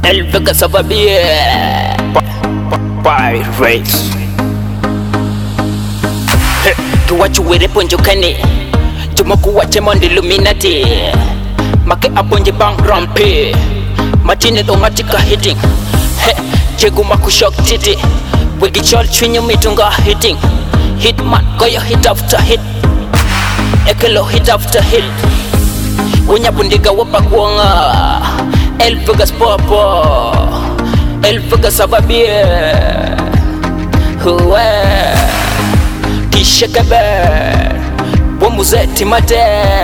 El Vegas of a beer Pirates. Tuwachu were ponjo kane Jumoku wache mondi Illuminati Make aponje bang rampe Matine dongatika hitting Jegu maku shock titi Wigi chol chwinyo mitunga hitting Hitman goyo hit after hit Ekelo hit after hit Wanya bundiga wapa kuanga El Vegas popo El Vegas of a beer Huwe Kishakaber Wamuzeti mate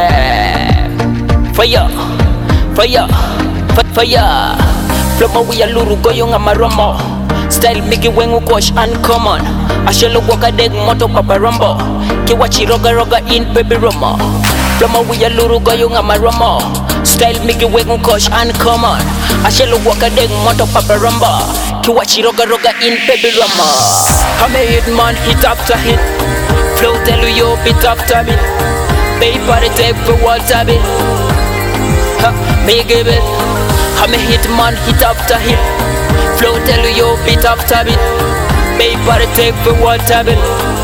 Fire Fire Fire Floma wiya luru goyo nga maromo Style miki wengu kosh uncommon Ashelo waka deg moto papa rombo Kiwachi roga roga in baby romo Floma wiya luru goyo nga maromo Style miki wengu kosh uncommon Ashelo waka deg moto papa rombo Kiwachi roga roga in baby romo I'm a hit man hit after hit Flow tell you bit after bit Paper they take for water bit Me give it I'm a hit man hit after hit Flow tell you bit after bit Paper they take for water bit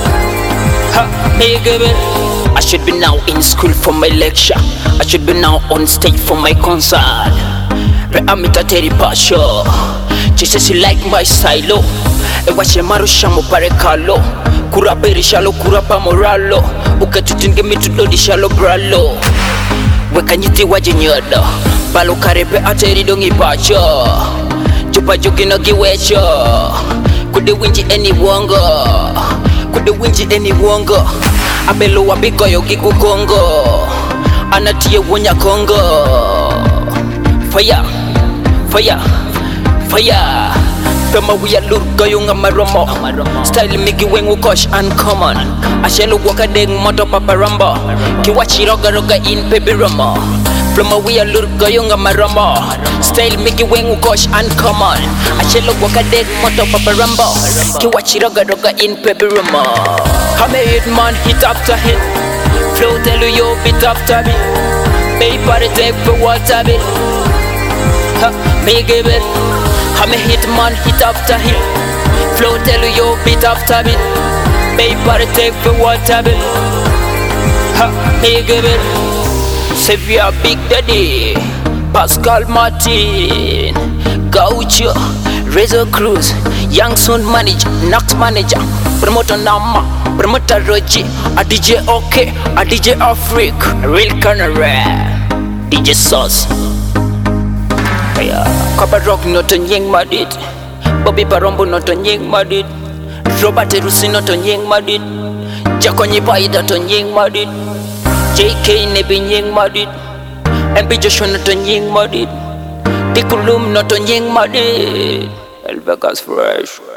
Me give it I should be now in school for my lecture I should be now on stage for my concert I'm at a Terry Pasha Jesus you like my silo Ewache marusha mupare kalo Kuraperi shalo kurapa moralo Ukatutinge mitudodi shalo bralo Weka nyiti waje nyodo Balo karepe ateri dongi pacho Chupa jogi no giwecho Kude winji eni wongo Kude winji eni wongo Abelo wabiko yogi kukongo Anatie wonya kongo Fire Fire Fire Fema wiya lur goyo nga maromo Style miki wengu kosh uncommon Ashelo waka deg moto papa rombo Kiwachi roga roga in baby romo Fema wiya lur goyo nga maromo Style miki wengu kosh uncommon Ashelo waka deg moto papa rombo Kiwachi roga roga in baby romo I'm a hit man hit after hit Flow tell you bit after bit Paper they take for water bit Me give it I'm a hit man hit after hit Flow tell you bit after bit Paper they take for water bit Me give it Sevilla Big Daddy Pascal Martin Gaucho Razor Cruz Young Sound Manager Nox Manager Promoter Nama Promoter Roji A DJ OK A DJ Afrique Real Canary DJ Sauce Kapa Rock not on Ying Madid Bobby Parombo not on Ying Madid Robert Rusi not on Ying Madid Jakonyi Paida on Ying Madid JK Nebi Ying Madid MP Joshua not on Ying Madid Dikulum not on Ying Madid El Vegas Fresh